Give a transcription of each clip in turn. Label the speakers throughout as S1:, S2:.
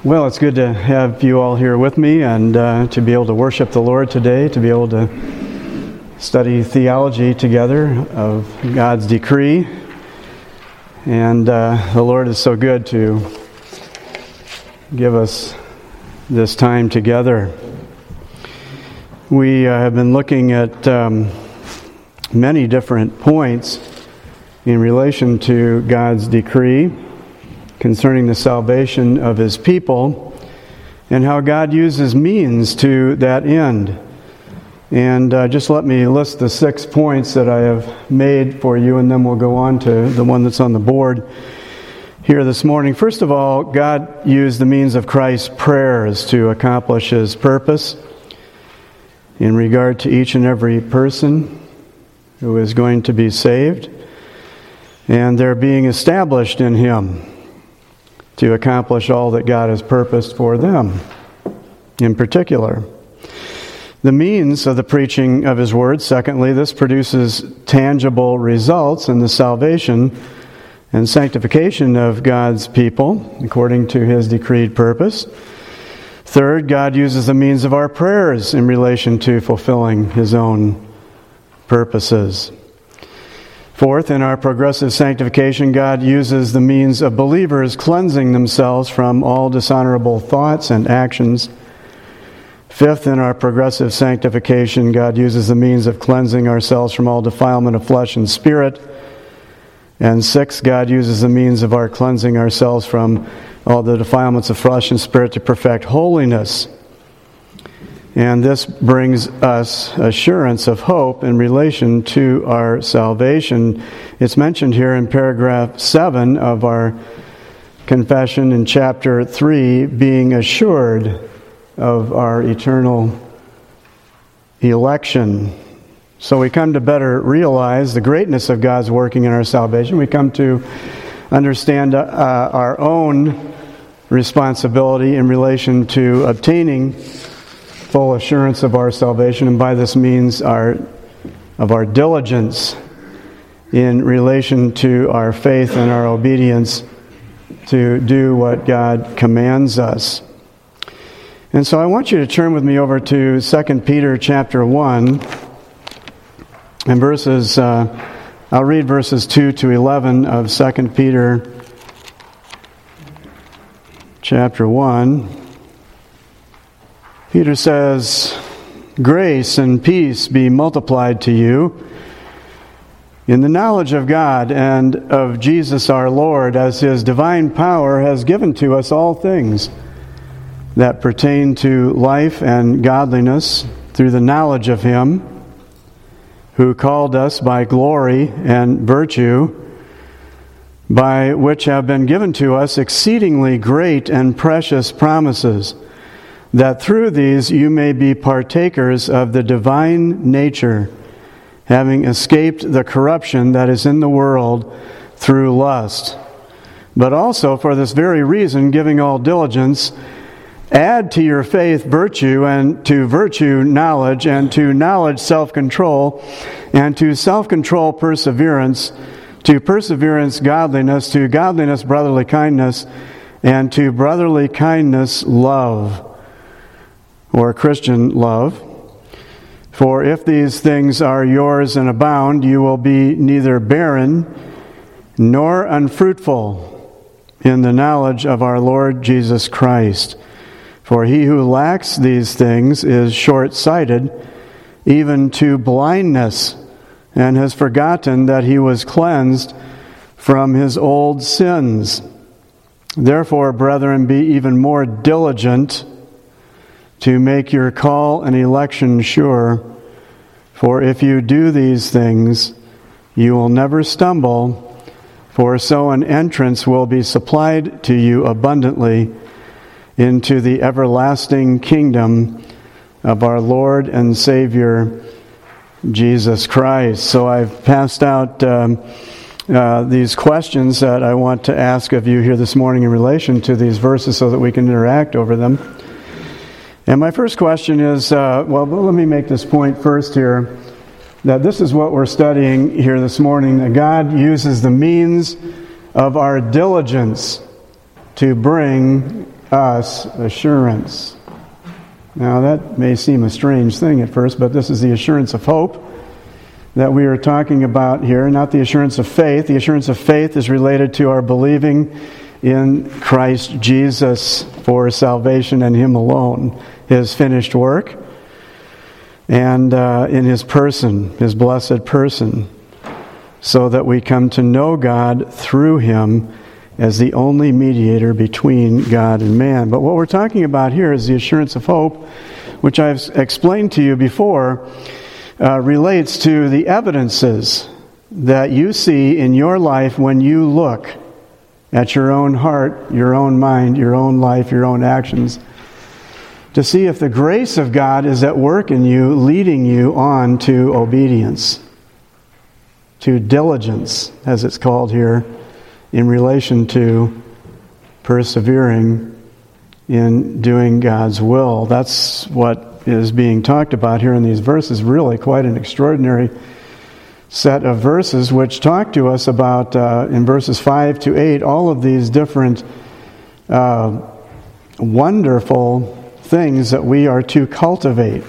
S1: Well, it's good to have you all here with me and to be able to worship the Lord today, to be able to study theology together of God's decree. And the Lord is so good to give us this time together. We have been looking at many different points in relation to God's decree concerning the salvation of His people and how God uses means to that end. And just let me list the 6 points that I have made for you, and then we'll go on to the one that's on the board here this morning. First of all, God used the means of Christ's prayers to accomplish His purpose in regard to each and every person who is going to be saved, and they're being established in Him to accomplish all that God has purposed for them in particular. The means of the preaching of His Word, secondly, this produces tangible results in the salvation and sanctification of God's people according to His decreed purpose. Third, God uses the means of our prayers in relation to fulfilling His own purposes. Fourth, in our progressive sanctification, God uses the means of believers cleansing themselves from all dishonorable thoughts and actions. Fifth, in our progressive sanctification, God uses the means of cleansing ourselves from all defilement of flesh and spirit. And sixth, God uses the means of our cleansing ourselves from all the defilements of flesh and spirit to perfect holiness. And this brings us assurance of hope in relation to our salvation. It's mentioned here in paragraph 7 of our confession in chapter 3, being assured of our eternal election. So we come to better realize the greatness of God's working in our salvation. We come to understand our own responsibility in relation to obtaining full assurance of our salvation, and by this means of our diligence in relation to our faith and our obedience to do what God commands us. And so I want you to turn with me over to 2 Peter chapter 1 and I'll read verses 2 to 11 of 2 Peter chapter 1. Peter says, "Grace and peace be multiplied to you in the knowledge of God and of Jesus our Lord, as His divine power has given to us all things that pertain to life and godliness through the knowledge of Him who called us by glory and virtue, by which have been given to us exceedingly great and precious promises, that through these you may be partakers of the divine nature, having escaped the corruption that is in the world through lust. But also for this very reason, giving all diligence, add to your faith virtue, and to virtue knowledge, and to knowledge self-control, and to self-control perseverance, to perseverance godliness, to godliness brotherly kindness, and to brotherly kindness love," or Christian love. "For if these things are yours and abound, you will be neither barren nor unfruitful in the knowledge of our Lord Jesus Christ. For he who lacks these things is short-sighted, even to blindness, and has forgotten that he was cleansed from his old sins. Therefore, brethren, be even more diligent to make your call and election sure. For if you do these things, you will never stumble, for so an entrance will be supplied to you abundantly into the everlasting kingdom of our Lord and Savior, Jesus Christ." So I've passed out these questions that I want to ask of you here this morning in relation to these verses so that we can interact over them. And my first question is, let me make this point first here, that this is what we're studying here this morning, that God uses the means of our diligence to bring us assurance. Now that may seem a strange thing at first, but this is the assurance of hope that we are talking about here, not the assurance of faith. The assurance of faith is related to our believing in Christ Jesus for salvation and Him alone, His finished work, and in His person, His blessed person, so that we come to know God through Him as the only mediator between God and man. But what we're talking about here is the assurance of hope, which I've explained to you before, relates to the evidences that you see in your life when you look at your own heart, your own mind, your own life, your own actions, to see if the grace of God is at work in you, leading you on to obedience, to diligence, as it's called here, in relation to persevering in doing God's will. That's what is being talked about here in these verses. Really quite an extraordinary set of verses which talk to us about, in verses 5 to 8, all of these different wonderful things that we are to cultivate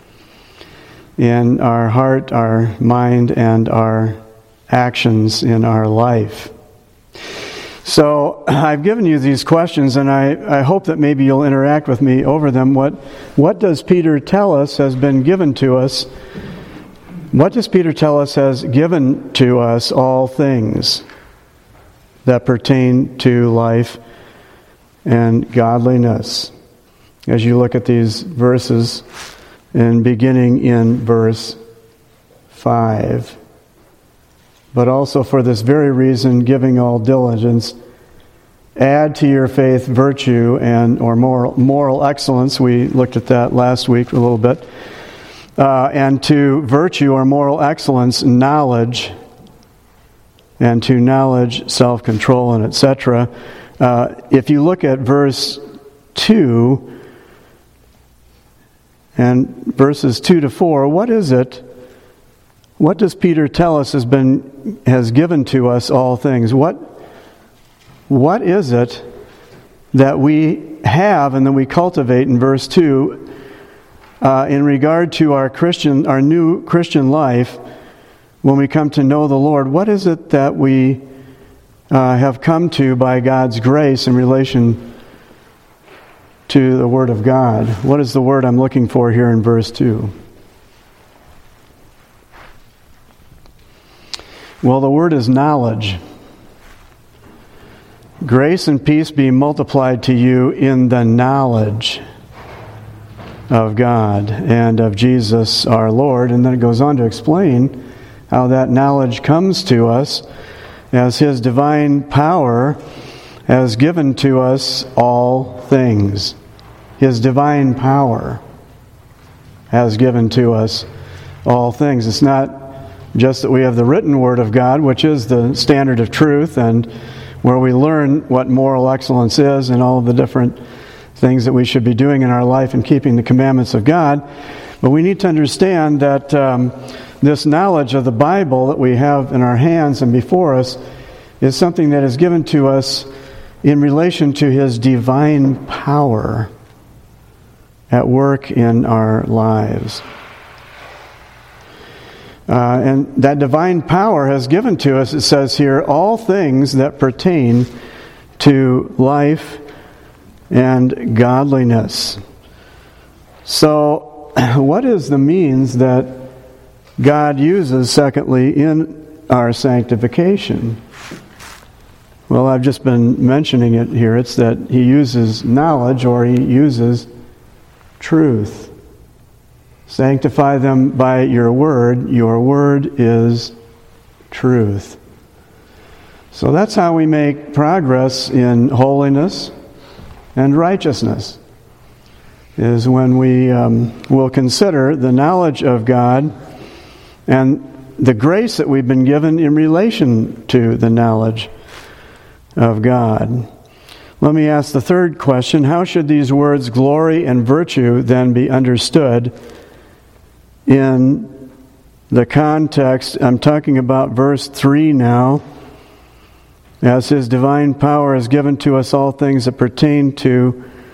S1: in our heart, our mind, and our actions in our life. So I've given you these questions, and I hope that maybe you'll interact with me over them. What does Peter tell us has been given to us? What does Peter tell us has given to us all things that pertain to life and godliness? As you look at these verses, and beginning in verse 5. But also for this very reason, giving all diligence, add to your faith virtue or moral excellence. We looked at that last week a little bit. And to virtue or moral excellence, knowledge, and to knowledge, self-control, and etc. If you look at verse 2 and verses 2 to 4, what is it? What does Peter tell us has given to us all things? What is it that we have and that we cultivate in verse 2 in regard to our new Christian life when we come to know the Lord? What is it that we have come to by God's grace in relation to the Word of God? What is the word I'm looking for here in verse 2? Well, the word is knowledge. Grace and peace be multiplied to you in the knowledge of God and of Jesus our Lord. And then it goes on to explain how that knowledge comes to us as His divine power has given to us all things. His divine power has given to us all things. It's not just that we have the written Word of God, which is the standard of truth, and where we learn what moral excellence is and all of the different things that we should be doing in our life and keeping the commandments of God. But we need to understand that this knowledge of the Bible that we have in our hands and before us is something that is given to us in relation to His divine power at work in our lives. And that divine power has given to us, it says here, all things that pertain to life and godliness. So, what is the means that God uses, secondly, in our sanctification? Well, I've just been mentioning it here. It's that He uses knowledge, or He uses truth. Sanctify them by your word. Your word is truth. So that's how we make progress in holiness and righteousness, is when we will consider the knowledge of God and the grace that we've been given in relation to the knowledge of God. Let me ask the third question. How should these words, glory and virtue, then be understood in the context? I'm talking about verse 3 now. As His divine power has given to us all things that pertain to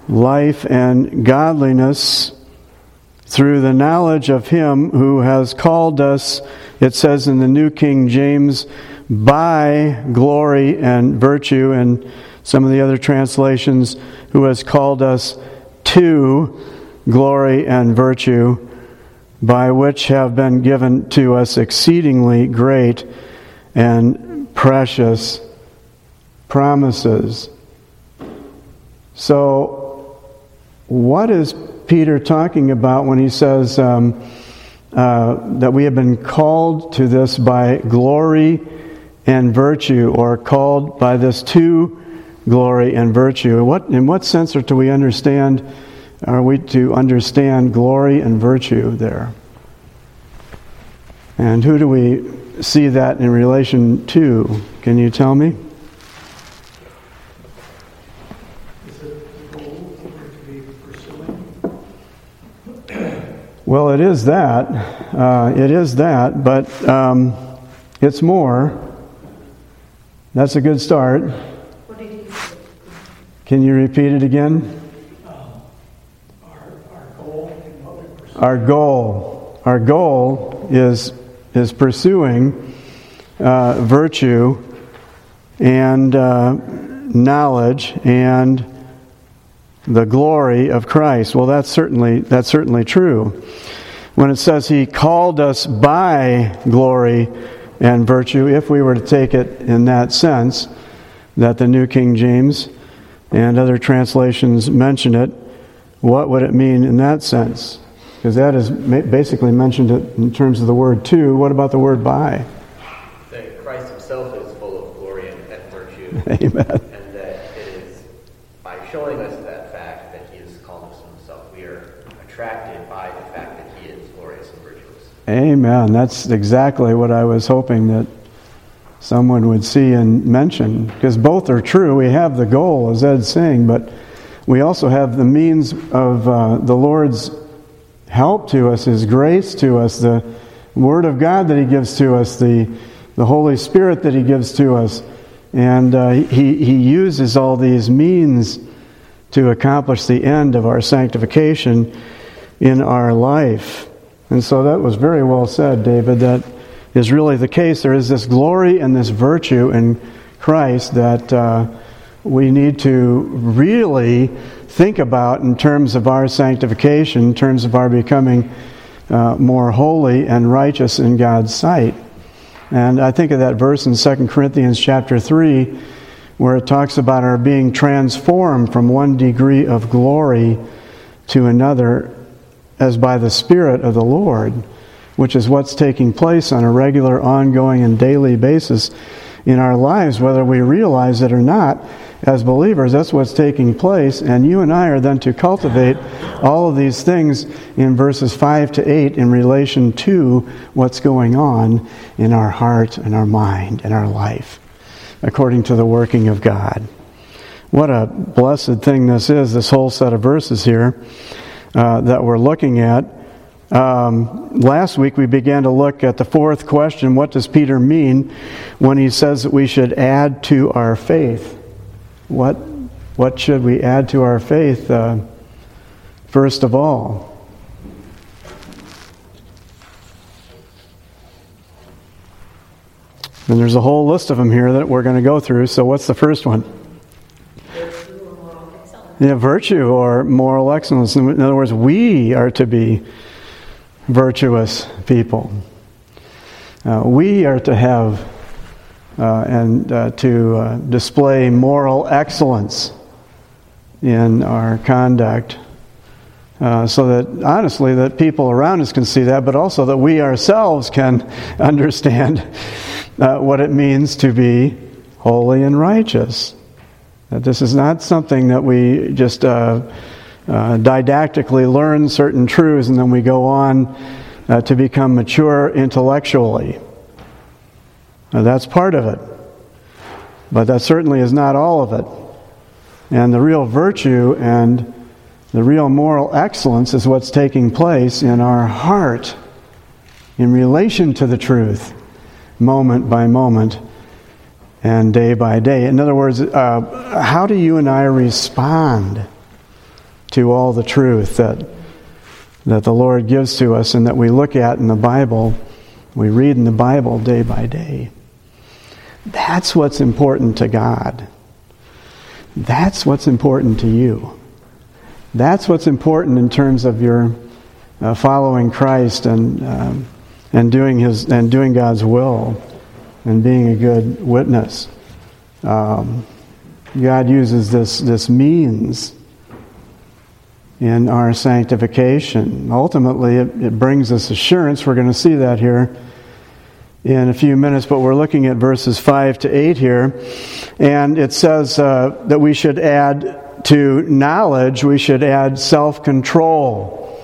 S1: life and godliness through the knowledge of Him who has called us, it says in the New King James, by glory and virtue, and some of the other translations, who has called us to glory and virtue, by which have been given to us exceedingly great and precious promises. So, what is Peter talking about when he says that we have been called to this by glory and virtue, or called by this to glory and virtue? In what sense are we to understand glory and virtue there? And who do we see that in relation to? Can you tell me?
S2: Is it the goal to be pursuing?
S1: Well, it is that. But it's more. That's a good start.
S2: What did you say?
S1: Can you repeat it again?
S2: Our goal and what we pursue.
S1: Our goal is pursuing virtue and knowledge and the glory of Christ. Well, that's certainly true. When it says He called us by glory and virtue, if we were to take it in that sense, that the New King James and other translations mention it, what would it mean in that sense? Because that is basically mentioned it in terms of the word to. What about the word by?
S3: That Christ Himself is full of glory and virtue.
S1: Amen.
S3: And that it is by showing us that fact that He has called us to Himself, we are attracted by the fact that He is glorious and virtuous.
S1: Amen. That's exactly what I was hoping that someone would see and mention. Because both are true. We have the goal, as Ed's saying, but we also have the means of the Lord's help to us, His grace to us, the Word of God that He gives to us, the Holy Spirit that He gives to us. And He uses all these means to accomplish the end of our sanctification in our life. And so that was very well said, David. That is really the case. There is this glory and this virtue in Christ that we need to really think about in terms of our sanctification, in terms of our becoming more holy and righteous in God's sight. And I think of that verse in 2 Corinthians chapter 3, where it talks about our being transformed from one degree of glory to another as by the Spirit of the Lord, which is what's taking place on a regular, ongoing, and daily basis in our lives, whether we realize it or not. As believers, that's what's taking place, and you and I are then to cultivate all of these things in verses 5 to 8 in relation to what's going on in our heart and our mind and our life, according to the working of God. What a blessed thing this is, this whole set of verses here that we're looking at. Last week we began to look at the fourth question: what does Peter mean when he says that we should add to our faith? What should we add to our faith first of all? And there's a whole list of them here that we're going to go through. So what's the first one?
S4: Virtue or moral excellence.
S1: Yeah, virtue or moral excellence. In other words, we are to be virtuous people. We are to have to display moral excellence in our conduct, so that honestly that people around us can see that, but also that we ourselves can understand what it means to be holy and righteous. That this is not something that we just didactically learn certain truths and then we go on to become mature intellectually. That's part of it. But that certainly is not all of it. And the real virtue and the real moral excellence is what's taking place in our heart in relation to the truth, moment by moment and day by day. In other words, how do you and I respond to all the truth that the Lord gives to us and that we look at in the Bible, we read in the Bible day by day. That's what's important to God. That's what's important to you. That's what's important in terms of your following Christ and doing God's will and being a good witness. God uses this means in our sanctification. Ultimately, it brings us assurance. We're going to see that here in a few minutes, but we're looking at verses 5 to 8 here. And it says that we should add to knowledge, we should add self-control.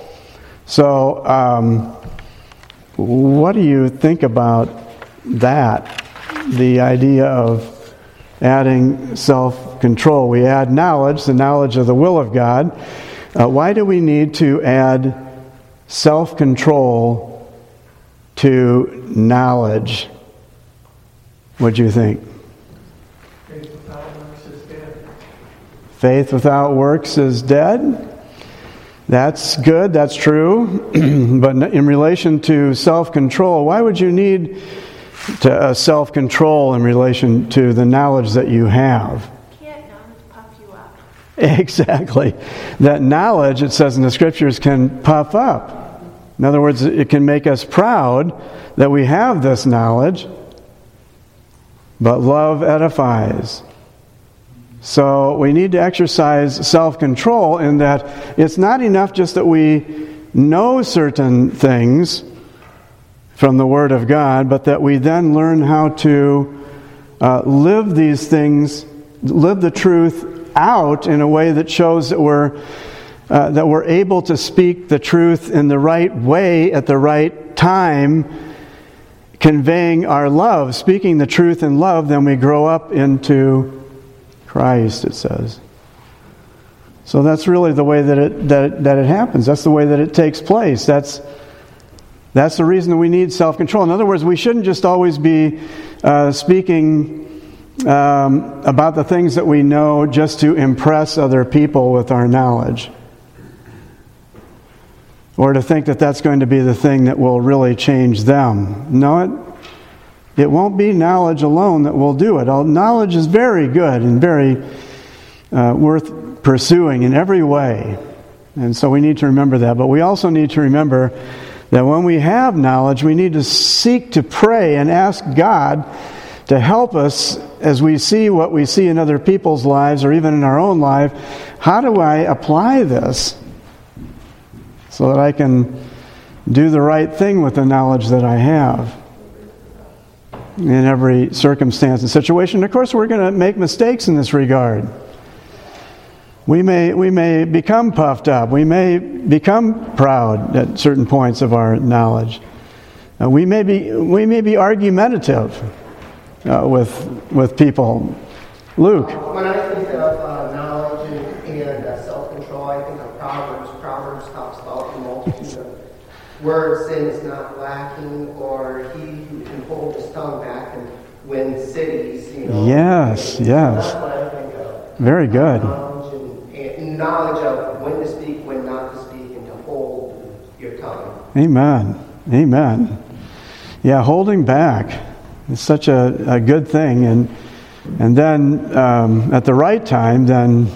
S1: So, what do you think about that? The idea of adding self-control. We add knowledge, the knowledge of the will of God. Why do we need to add self-control to knowledge? What do you think?
S2: Faith without works is dead.
S1: Faith without works is dead? That's good, that's true. But in relation to self-control, why would you need self-control in relation to the knowledge that you have?
S4: Can't knowledge puff you up?
S1: Exactly. That knowledge, it says in the Scriptures, can puff up. In other words, it can make us proud that we have this knowledge, but love edifies. So we need to exercise self-control in that it's not enough just that we know certain things from the Word of God, but that we then learn how to live these things, live the truth out in a way that shows that we're able to speak the truth in the right way at the right time, conveying our love, speaking the truth in love. Then we grow up into Christ, it says. So that's really the way that it happens. That's the way that it takes place. That's the reason that we need self-control. In other words, we shouldn't just always be speaking about the things that we know just to impress other people with our knowledge, or to think that that's going to be the thing that will really change them. No, it won't be knowledge alone that will do it. Knowledge is very good and very worth pursuing in every way. And so we need to remember that. But we also need to remember that when we have knowledge, we need to seek to pray and ask God to help us as we see what we see in other people's lives or even in our own life. How do I apply this so that I can do the right thing with the knowledge that I have in every circumstance and situation? Of course, we're going to make mistakes in this regard. We may become puffed up. We may become proud at certain points of our knowledge. We may be argumentative with people. Luke.
S5: When I think of knowledge and self-control, I think of Proverbs. Proverbs talks about the multitude of words sin is not lacking, or he who can hold his tongue back and win cities.
S1: Yes.
S5: That's what I think of.
S1: Very good.
S5: Knowledge of when to speak, when not to speak, and to hold your tongue.
S1: Amen. Yeah, holding back is such a good thing, and then at the right time, then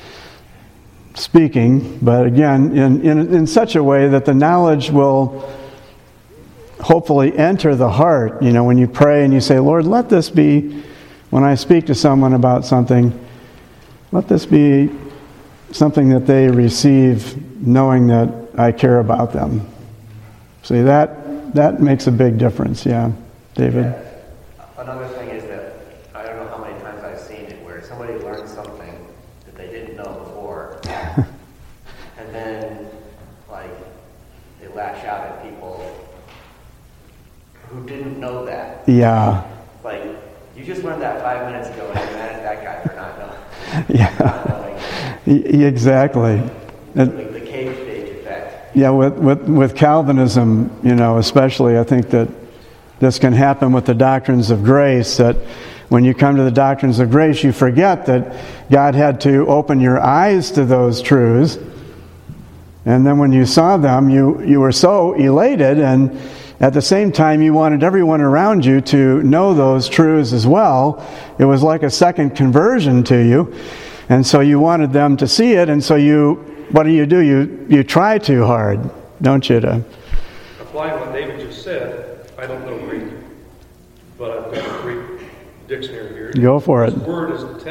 S1: speaking, but again in such a way that the knowledge will hopefully enter the heart. You know, when you pray and you say, Lord, let this be, when I speak to someone about something, let this be something that they receive knowing that I care about them. See, that makes a big difference, yeah, David?
S3: Yeah. Another thing is that I don't know how many times I've seen it where somebody learned something that they didn't know before, and then, they lash out at people who didn't know that.
S1: Yeah.
S3: You just learned that 5 minutes ago, and you're mad at that guy for not knowing.
S1: Yeah.
S3: Not knowing.
S1: Exactly.
S3: The cave stage effect.
S1: Yeah, with Calvinism, especially, I think that this can happen with the doctrines of grace, that when you come to the doctrines of grace, you forget that God had to open your eyes to those truths And then when you saw them, you were so elated, and at the same time you wanted everyone around you to know those truths as well. It was like a second conversion to you. And so you wanted them to see it, and so what do? You try too hard, don't you, to
S2: applying what David just said. I don't know Greek, but I've got a Greek dictionary here.
S1: Go for it.
S2: This word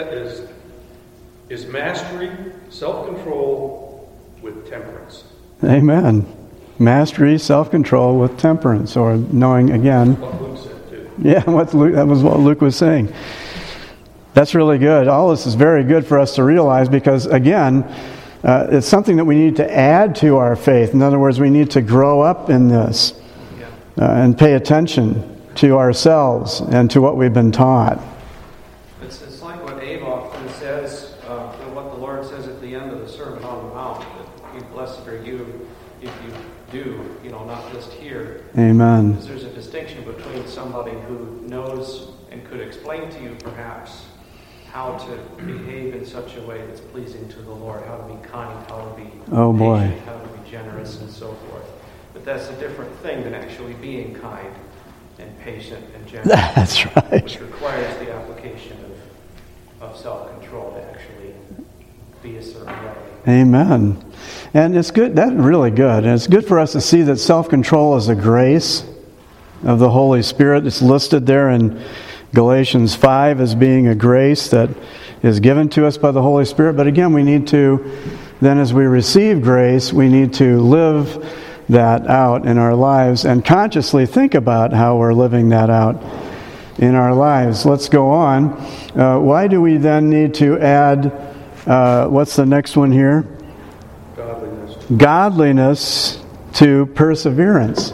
S2: is mastery, self-control with temperance.
S1: Amen. Mastery, self-control with temperance, or knowing again.
S2: What Luke said too.
S1: Yeah, that was what Luke was saying. That's really good. All this is very good for us to realize because, again, it's something that we need to add to our faith. In other words, we need to grow up in this and pay attention to ourselves and to what we've been taught.
S6: It's like what Abe often says, and what the Lord says at the end of the Sermon on the Mount, that blessed are you if you do, not just hear.
S1: Amen.
S6: Because there's a distinction between somebody who knows and could explain to you perhaps how to behave in such a way that's pleasing to the Lord, how to be kind, how to be patient, how to be generous, and so forth. But that's a different thing than actually being kind and patient and generous.
S1: That's right.
S6: Which requires the application of self-control to actually be a certain way.
S1: Amen. And it's good. That's really good. And it's good for us to see that self-control is a grace of the Holy Spirit. It's listed there in Galatians 5 as being a grace that is given to us by the Holy Spirit. But again, we need to, then as we receive grace, we need to live that out in our lives and consciously think about how we're living that out in our lives. Let's go on. Why do we then need to add, what's the next one here?
S2: Godliness.
S1: Godliness to perseverance.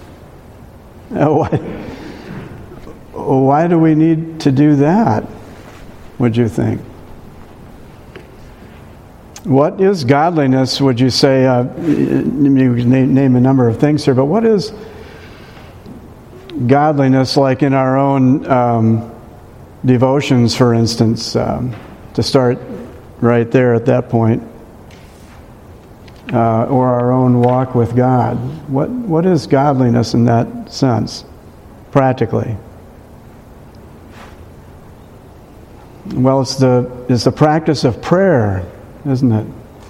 S1: Why do we need to do that, would you think? What is godliness, would you say? You name a number of things here, but what is godliness like in our own devotions, for instance, to start right there at that point, or our own walk with God? What is godliness in that sense, practically? Well, it's the practice of prayer, isn't it?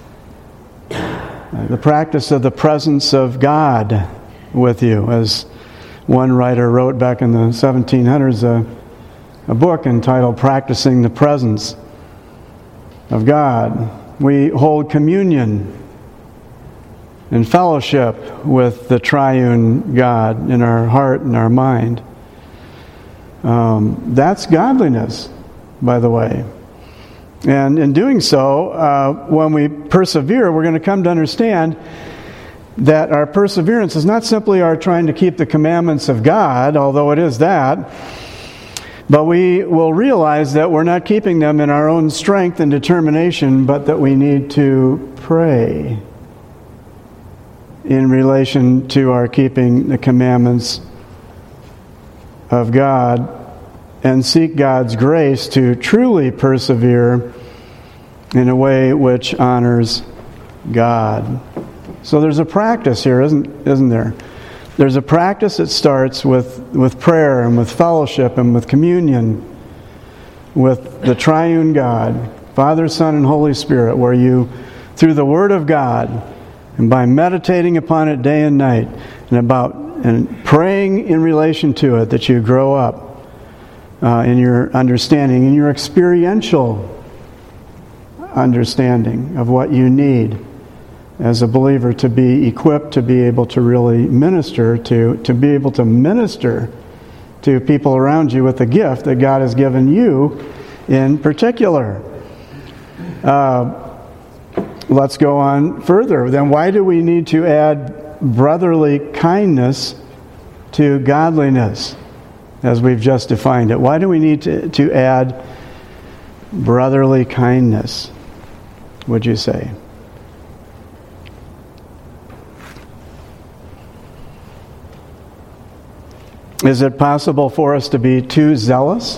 S1: The practice of the presence of God with you. As one writer wrote back in the 1700s, a book entitled Practicing the Presence of God. We hold communion and fellowship with the triune God in our heart and our mind. That's godliness, by the way. And in doing so, when we persevere, we're going to come to understand that our perseverance is not simply our trying to keep the commandments of God, although it is that, but we will realize that we're not keeping them in our own strength and determination, but that we need to pray in relation to our keeping the commandments of God, and seek God's grace to truly persevere in a way which honors God. So there's a practice here, isn't there? There's a practice that starts with prayer and with fellowship and with communion with the triune God, Father, Son, and Holy Spirit, where you, through the Word of God, and by meditating upon it day and night, and praying in relation to it, that you grow up in your understanding, in your experiential understanding of what you need as a believer to be equipped to be able to really minister to be able to minister to people around you with the gift that God has given you in particular. Let's go on further. Then why do we need to add brotherly kindness to godliness, as we've just defined it? Why do we need to add brotherly kindness, would you say? Is it possible for us to be too zealous?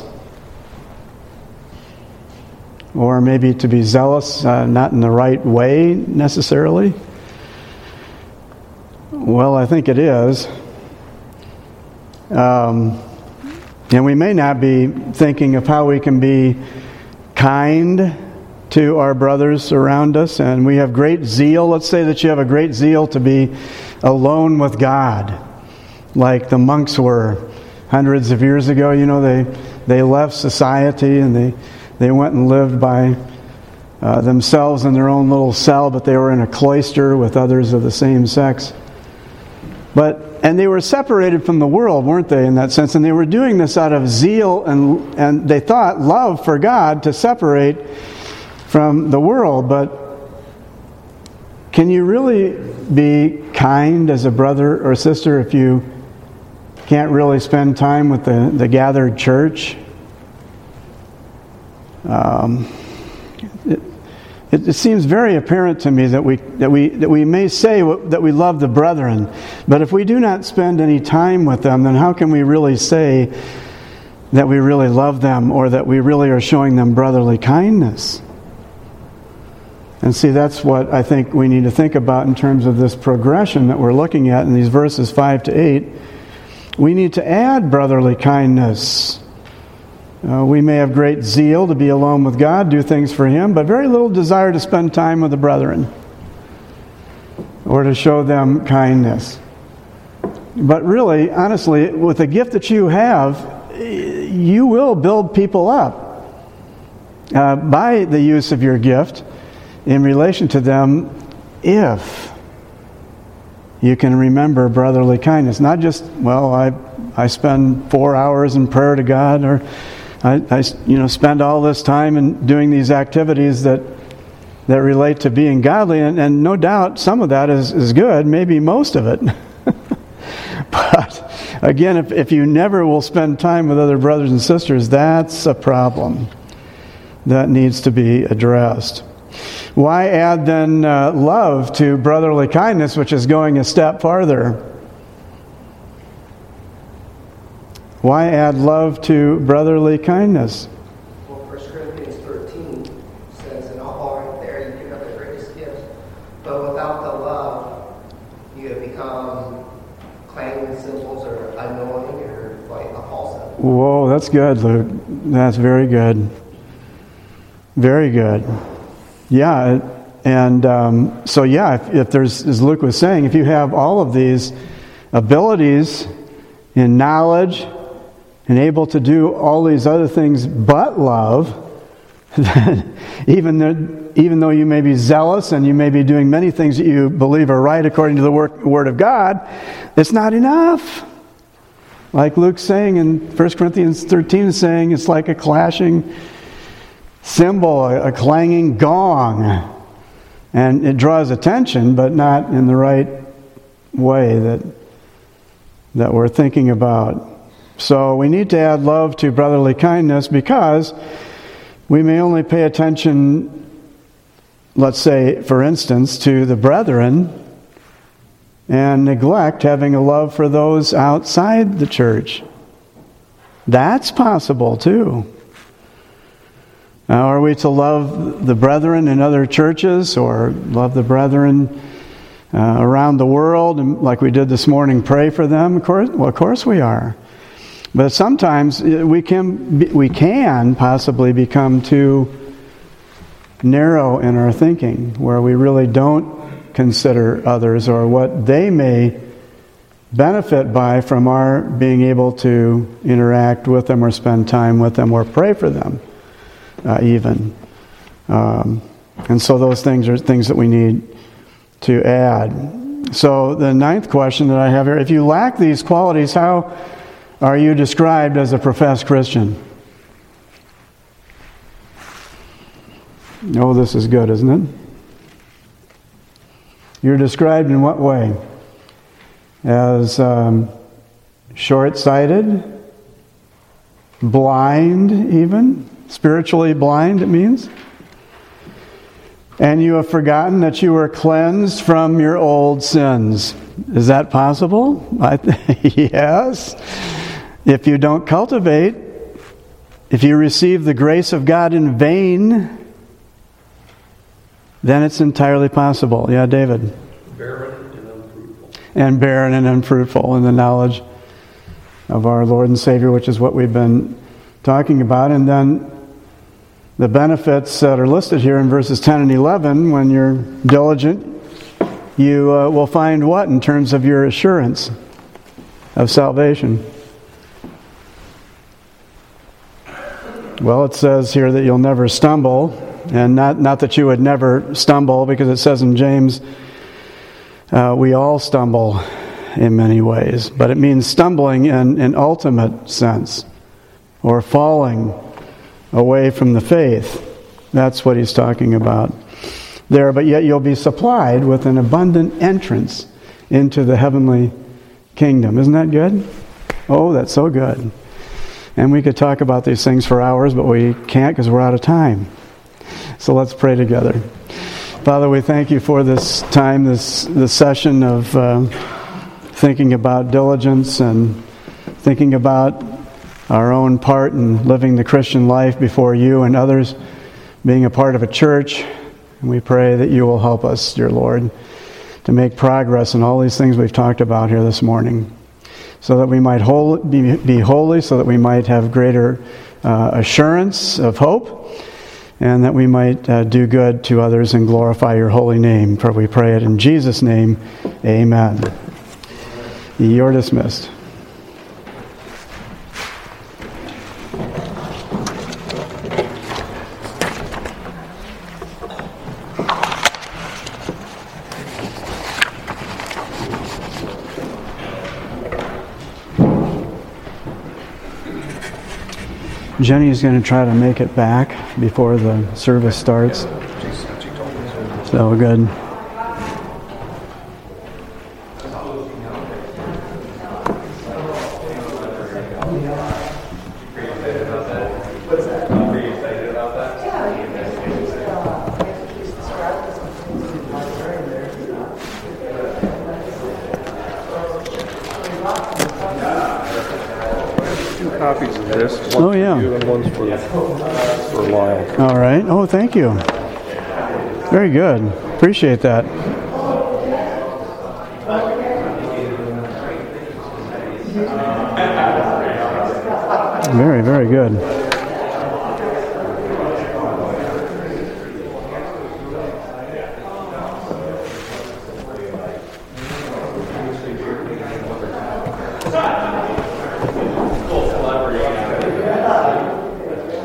S1: Or maybe to be zealous not in the right way necessarily? Well, I think it is. And we may not be thinking of how we can be kind to our brothers around us, and we have great zeal. Let's say that you have a great zeal to be alone with God, like the monks were hundreds of years ago. You know, they left society and they went and lived by themselves in their own little cell, but they were in a cloister with others of the same sex. And they were separated from the world, weren't they, in that sense? And they were doing this out of zeal and they thought love for God to separate from the world. But can you really be kind as a brother or sister if you can't really spend time with the gathered church? It seems very apparent to me that we may say that we love the brethren, but if we do not spend any time with them, then how can we really say that we really love them or that we really are showing them brotherly kindness? And see, that's what I think we need to think about in terms of this progression that we're looking at in these verses 5 to 8. We need to add brotherly kindness. We may have great zeal to be alone with God, do things for Him, but very little desire to spend time with the brethren or to show them kindness. But really, honestly, with the gift that you have, you will build people up by the use of your gift in relation to them if you can remember brotherly kindness. Not just, well, I spend 4 hours in prayer to God, or I spend all this time in doing these activities that relate to being godly, and no doubt some of that is good, maybe most of it. But again, if you never will spend time with other brothers and sisters, that's a problem that needs to be addressed. Why add then love to brotherly kindness, which is going a step farther? Why add love to brotherly kindness?
S5: Well, 1 Corinthians 13 says, and all right there, you give up the greatest gift, but without the love, you have become clanging cymbals or annoying or like a falsetto.
S1: Whoa, that's good, Luke. That's very good. Very good. Yeah, and if there's, as Luke was saying, if you have all of these abilities in knowledge and able to do all these other things but love, then even though you may be zealous and you may be doing many things that you believe are right according to the Word of God, it's not enough. Like Luke's saying in 1 Corinthians 13, saying it's like a clashing cymbal, a clanging gong. And it draws attention, but not in the right way that we're thinking about. So we need to add love to brotherly kindness because we may only pay attention, let's say, for instance, to the brethren and neglect having a love for those outside the church. That's possible too. Now, are we to love the brethren in other churches or love the brethren around the world, and like we did this morning, pray for them? Of course we are. But sometimes we can possibly become too narrow in our thinking, where we really don't consider others or what they may benefit by from our being able to interact with them or spend time with them or pray for them even. And so those things are things that we need to add. So the 9th question that I have here, if you lack these qualities, how are you described as a professed Christian? Oh, this is good, isn't it? You're described in what way? As short-sighted, blind even, spiritually blind it means. And you have forgotten that you were cleansed from your old sins. Is that possible? Yes. If you don't cultivate, if you receive the grace of God in vain, then it's entirely possible. Yeah, David?
S2: Barren and unfruitful.
S1: and barren and unfruitful in the knowledge of our Lord and Savior, which is what we've been talking about. And then the benefits that are listed here in verses 10 and 11, when you're diligent, you will find what in terms of your assurance of salvation? Well, it says here that you'll never stumble, and not that you would never stumble, because it says in James, we all stumble in many ways. But it means stumbling in an ultimate sense, or falling away from the faith. That's what he's talking about there. But yet you'll be supplied with an abundant entrance into the heavenly kingdom. Isn't that good? Oh, that's so good. And we could talk about these things for hours, but we can't because we're out of time. So let's pray together. Father, we thank you for this time, this session of thinking about diligence and thinking about our own part in living the Christian life before you and others, being a part of a church. And we pray that you will help us, dear Lord, to make progress in all these things we've talked about here this morning, so that we might be holy, so that we might have greater assurance of hope, and that we might do good to others and glorify your holy name. For we pray it in Jesus' name. Amen. You're dismissed. Jenny's going to try to make it back before the service starts. So good.
S2: Copies of this.
S1: Oh, yeah.
S2: For you and one's for Lyle.
S1: All right. Oh, thank you. Very good. Appreciate that. Very, very good.